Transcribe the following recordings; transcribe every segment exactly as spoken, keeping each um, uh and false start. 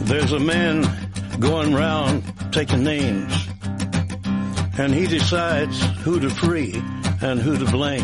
There's a man going round taking names, and he decides who to free and who to blame.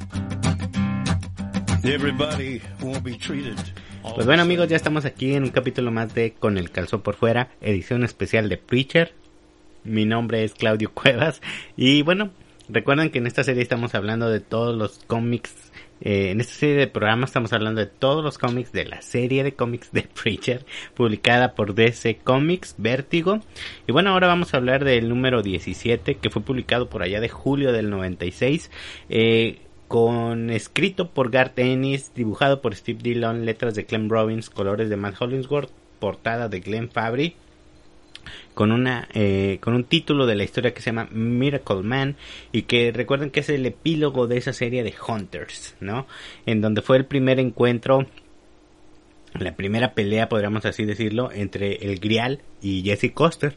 Everybody won't be treated. Pues bueno, amigos, ya estamos aquí en un capítulo más de Con el Calzón por Fuera, edición especial de Preacher. Mi nombre es Claudio Cuevas y bueno, recuerden que en esta serie estamos hablando de todos los cómics. Eh, en esta serie de programas estamos hablando de todos los cómics de la serie de cómics de Preacher, publicada por D C Comics, Vértigo. Y bueno, ahora vamos a hablar del número diecisiete, que fue publicado por allá de julio del noventa y seis, eh, con escrito por Garth Ennis, dibujado por Steve Dillon, letras de Clem Robins, colores de Matt Hollingsworth, portada de Glenn Fabry, con una eh, con un título de la historia que se llama Miracle Man, y que recuerden que es el epílogo de esa serie de Hunters, ¿no? En donde fue el primer encuentro, la primera pelea, podríamos así decirlo, entre el Grial y Jesse Custer.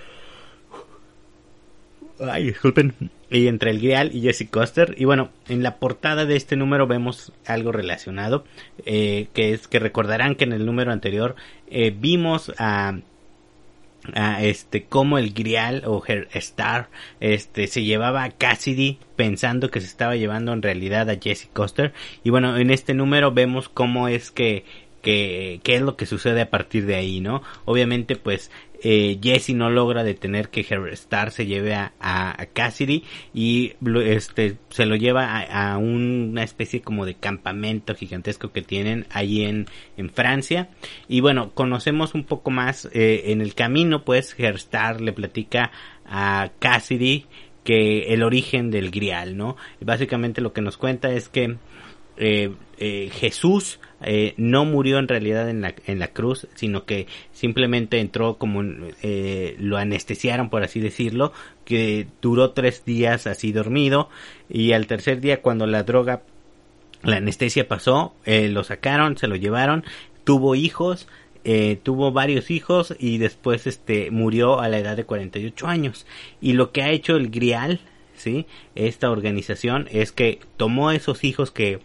Ay, disculpen. Y entre el Grial y Jesse Custer. Y bueno, en la portada de este número vemos algo relacionado, eh, que es que recordarán que en el número anterior eh, vimos a a este cómo el Grial o Her Star este se llevaba a Cassidy pensando que se estaba llevando en realidad a Jesse Custer. Y bueno, en este número vemos cómo es que que qué es lo que sucede a partir de ahí, ¿no? Obviamente pues eh, Jesse no logra detener que Her Star se lleve a, a, a Cassidy, y este se lo lleva a, a una especie como de campamento gigantesco que tienen ahí en, en Francia. Y bueno, conocemos un poco más eh, en el camino, pues Her Star le platica a Cassidy que el origen del Grial, ¿no? Básicamente lo que nos cuenta es que eh, eh, Jesús Eh, no murió en realidad en la, en la cruz, sino que simplemente entró como eh, lo anestesiaron, por así decirlo, que duró tres días así dormido, y al tercer día, cuando la droga, la anestesia pasó, eh, lo sacaron, se lo llevaron, tuvo hijos, eh, tuvo varios hijos, y después este murió a la edad de cuarenta y ocho años. Y lo que ha hecho el Grial, ¿sí?, esta organización, es que tomó esos hijos que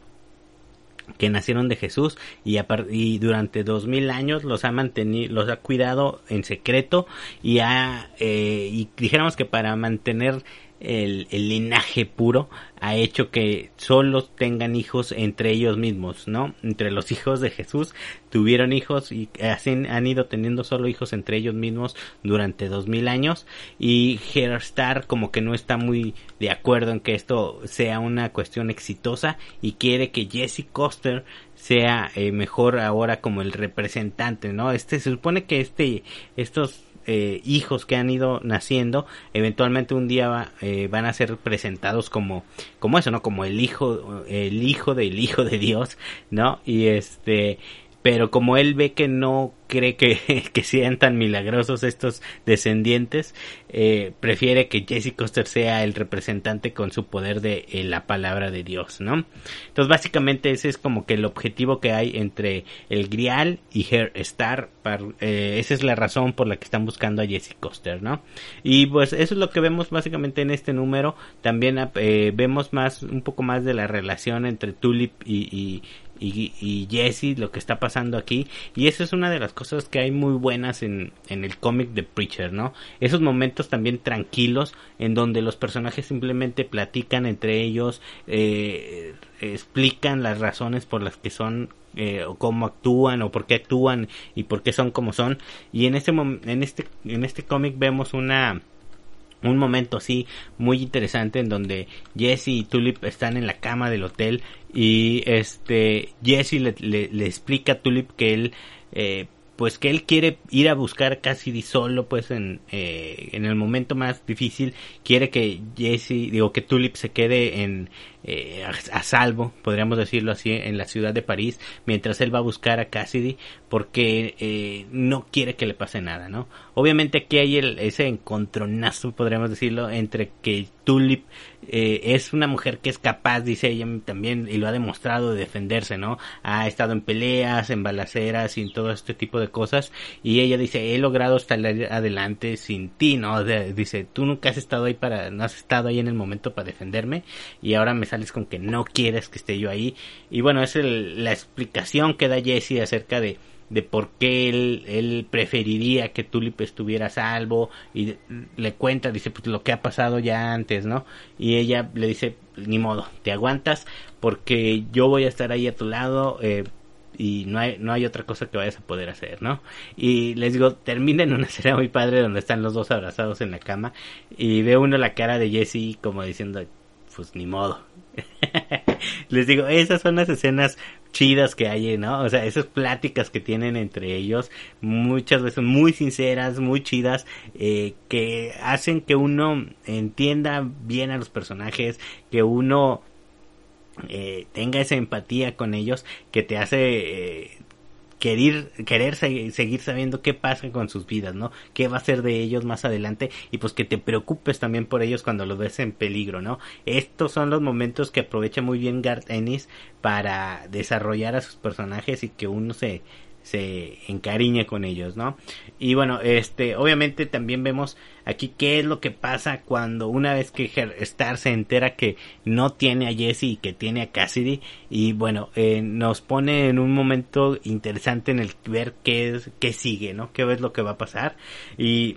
que nacieron de Jesús y, a par- y durante dos mil años los ha mantenido, los ha cuidado en secreto, y ha eh, y dijéramos que para mantener el, el linaje puro, ha hecho que solo tengan hijos entre ellos mismos, ¿no? Entre los hijos de Jesús tuvieron hijos, y así han ido teniendo solo hijos entre ellos mismos durante dos mil años. Y Her Star como que no está muy de acuerdo en que esto sea una cuestión exitosa, y quiere que Jesse Custer sea eh, mejor ahora como el representante, ¿no? Este se supone que este estos Eh, hijos que han ido naciendo eventualmente un día va, eh, van a ser presentados como como eso, no, como el hijo el hijo del hijo de Dios, ¿no? Y este pero como él ve que no cree que, que sean tan milagrosos estos descendientes, eh, prefiere que Jesse Custer sea el representante con su poder de eh, la palabra de Dios, ¿no? Entonces básicamente ese es como que el objetivo que hay entre el Grial y Her Star. Para, eh, esa es la razón por la que están buscando a Jesse Custer, ¿no? Y pues eso es lo que vemos básicamente en este número. También eh, vemos más un poco más de la relación entre Tulip y, y Y, y Jesse, lo que está pasando aquí. Y esa es una de las cosas que hay muy buenas en, en el cómic de Preacher, ¿no? Esos momentos también tranquilos en donde los personajes simplemente platican entre ellos, eh, explican las razones por las que son, eh, o cómo actúan, o por qué actúan y por qué son como son. Y en este mom- en este en este cómic vemos una un momento así muy interesante en donde Jesse y Tulip están en la cama del hotel, y este Jesse le, le, le explica a Tulip que él eh, pues que él quiere ir a buscar a Cassidy solo, pues en eh, en el momento más difícil. Quiere que Jesse, digo que Tulip se quede en eh, a, a salvo, podríamos decirlo así, en la ciudad de París, mientras él va a buscar a Cassidy, porque eh, no quiere que le pase nada, ¿no? Obviamente aquí hay el, ese encontronazo, podríamos decirlo, entre que Tulip eh, es una mujer que es capaz, dice ella también, y lo ha demostrado, de defenderse, ¿no? Ha estado en peleas, en balaceras y en todo este tipo de cosas, y ella dice, he logrado estar adelante sin ti, ¿no? De, dice, tú nunca has estado ahí para, no has estado ahí en el momento para defenderme, y ahora me sales con que no quieres que esté yo ahí. Y bueno, es el, la explicación que da Jesse acerca de de por qué él, él preferiría que Tulip estuviera a salvo, y le cuenta, dice, pues lo que ha pasado ya antes, ¿no? Y ella le dice, ni modo, te aguantas porque yo voy a estar ahí a tu lado, eh, y no hay no hay otra cosa que vayas a poder hacer, ¿no? Y les digo, termina en una escena muy padre donde están los dos abrazados en la cama y ve uno la cara de Jesse como diciendo, pues ni modo. Les digo, esas son las escenas chidas que hay, ¿no? O sea, esas pláticas que tienen entre ellos, muchas veces muy sinceras, muy chidas, eh, que hacen que uno entienda bien a los personajes, que uno eh, tenga esa empatía con ellos, que te hace eh, querer, querer se- seguir sabiendo qué pasa con sus vidas, ¿no? Qué va a ser de ellos más adelante, y pues que te preocupes también por ellos cuando los ves en peligro, ¿no? Estos son los momentos que aprovecha muy bien Garth Ennis para desarrollar a sus personajes y que uno se se encariñe con ellos, ¿no? Y bueno, este, obviamente también vemos aquí qué es lo que pasa cuando una vez que Star se entera que no tiene a Jesse y que tiene a Cassidy, y bueno, eh, nos pone en un momento interesante en el ver qué es, qué sigue, ¿no? Qué es lo que va a pasar, y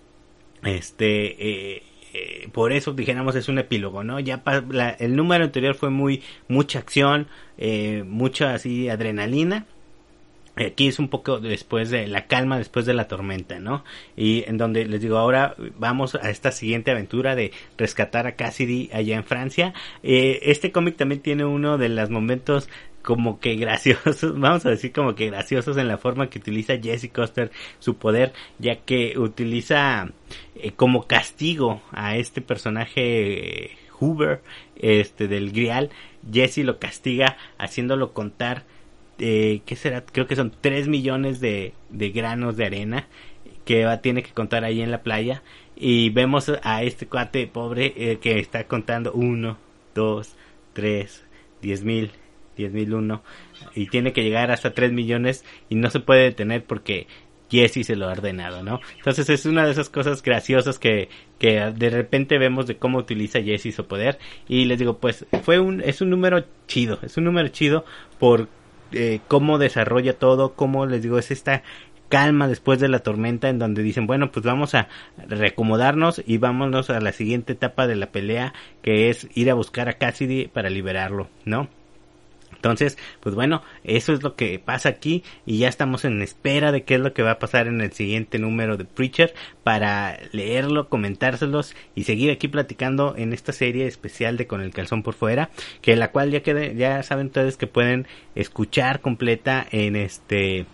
este, eh, eh, por eso dijéramos es un epílogo, ¿no? Ya pa- la, el número anterior fue muy, mucha acción, eh, mucha así adrenalina. Aquí es un poco después de la calma, después de la tormenta, ¿no? Y en donde les digo, ahora vamos a esta siguiente aventura de rescatar a Cassidy allá en Francia. Eh, este cómic también tiene uno de los momentos como que graciosos, vamos a decir como que graciosos en la forma que utiliza Jesse Custer su poder, ya que utiliza eh, como castigo a este personaje eh, Hoover, este del Grial. Jesse lo castiga haciéndolo contar Eh, ¿qué será? Creo que son tres millones de, de granos de arena que va, tiene que contar ahí en la playa, y vemos a este cuate pobre eh, que está contando uno, dos, tres, diez mil, diez mil uno, y tiene que llegar hasta tres millones y no se puede detener porque Jesse se lo ha ordenado, ¿no? Entonces es una de esas cosas graciosas que, que de repente vemos de cómo utiliza Jesse su poder. Y les digo, pues fue un, es un número chido, es un número chido por Eh, cómo desarrolla todo, cómo les digo, es esta calma después de la tormenta en donde dicen, bueno, pues vamos a reacomodarnos y vámonos a la siguiente etapa de la pelea, que es ir a buscar a Cassidy para liberarlo, ¿no? Entonces, pues bueno, eso es lo que pasa aquí, y ya estamos en espera de qué es lo que va a pasar en el siguiente número de Preacher para leerlo, comentárselos y seguir aquí platicando en esta serie especial de Con el Calzón por Fuera, que la cual ya quede, ya saben ustedes que pueden escuchar completa en este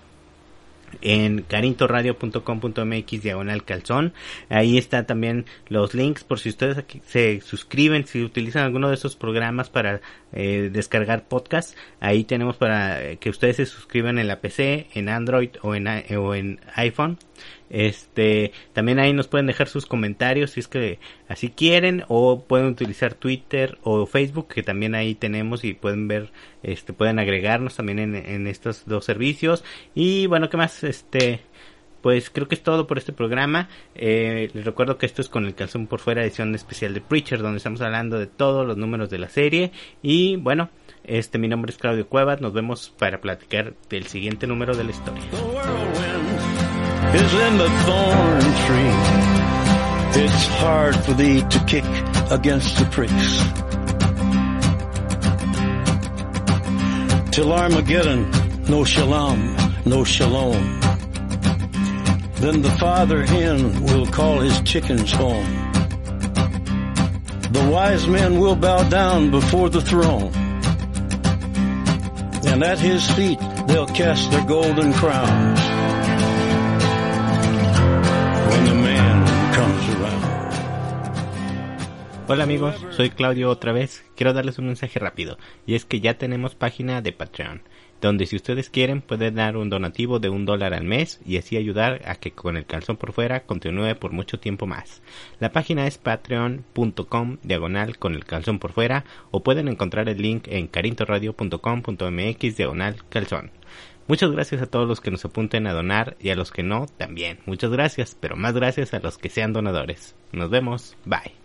en carintoradio punto com punto m x diagonal calzón. Ahí está también los links por si ustedes aquí se suscriben, si utilizan alguno de esos programas para eh, descargar podcast. Ahí tenemos para eh, que ustedes se suscriban en la P C, en Android o en, o en iPhone. Este, también ahí nos pueden dejar sus comentarios si es que así quieren, o pueden utilizar Twitter o Facebook, que también ahí tenemos, y pueden ver, este, pueden agregarnos también en, en estos dos servicios. Y bueno, ¿qué más? Este, pues creo que es todo por este programa. Eh, les recuerdo que esto es Con el Calzón por Fuera, edición especial de Preacher, donde estamos hablando de todos los números de la serie. Y bueno, este, mi nombre es Claudio Cuevas. Nos vemos para platicar del siguiente número de la historia. Is in the thorn tree. It's hard for thee to kick against the pricks. Till Armageddon, no shalom, no shalom. Then the father hen will call his chickens home. The wise men will bow down before the throne. And at his feet they'll cast their golden crowns. When the man comes around. Hola amigos, soy Claudio otra vez. Quiero darles un mensaje rápido, y es que ya tenemos página de Patreon, donde si ustedes quieren pueden dar un donativo de un dólar al mes y así ayudar a que Con el Calzón por Fuera continúe por mucho tiempo más. La página es patreon punto com diagonal Con el Calzón por Fuera, o pueden encontrar el link en carintoradio punto com punto m x diagonal calzón. Muchas gracias a todos los que nos apunten a donar, y a los que no, también. Muchas gracias, pero más gracias a los que sean donadores. Nos vemos, bye.